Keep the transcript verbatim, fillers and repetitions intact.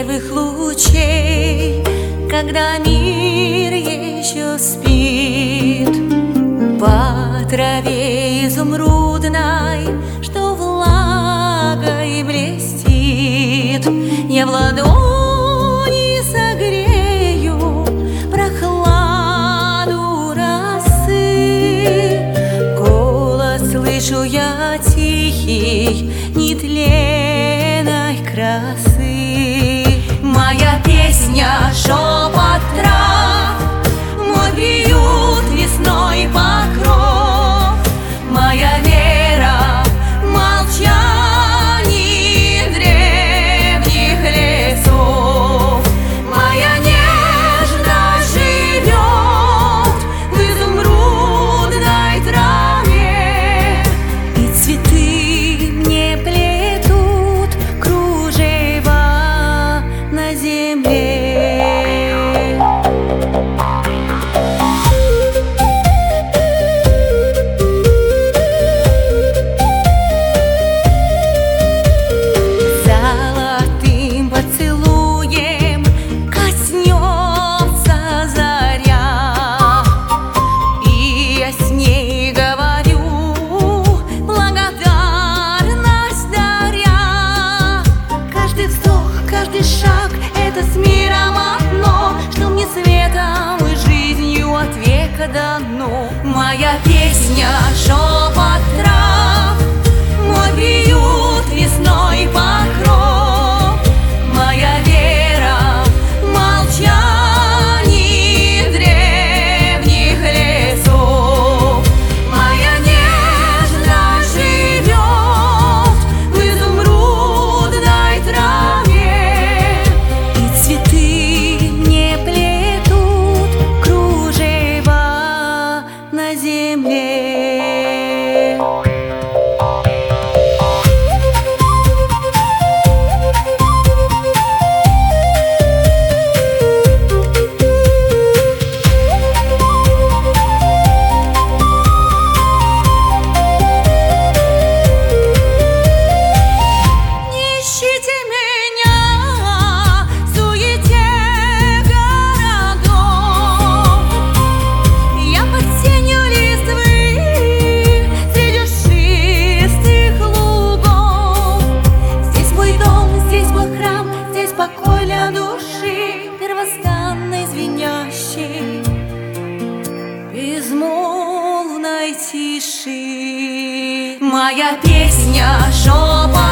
первых лучей, когда мир еще спит, по траве изумрудной, что влагой блестит, я в ладони согрею прохладу росы. Голос слышу я тихий, нетленной красы. Моя песня — шепот трав, мой приют — лесной покров, моя вера — молчание древних лесов. Моя нежность живет в изумрудной траве, и цветы мне плетут кружева на земле. Золотым поцелуем коснется заря, и я с ней говорю, благодарность даря. Каждый вздох, каждый шаг — это с миром одно, что мне светом и жизнью от века дано. Моя песня — шепот трав, мой приют — лесной покров, моя вера — молчание древних лесов. Моя нежность живет в изумрудной траве, и цветы мне плетут кружева на земле. Не ищите меня в суете городов, я под сенью листвы среди шистых лугов. Здесь мой дом, здесь мой храм, здесь покой для души, первозданной, звенящей, безмолвной тиши. Моя песня — шепот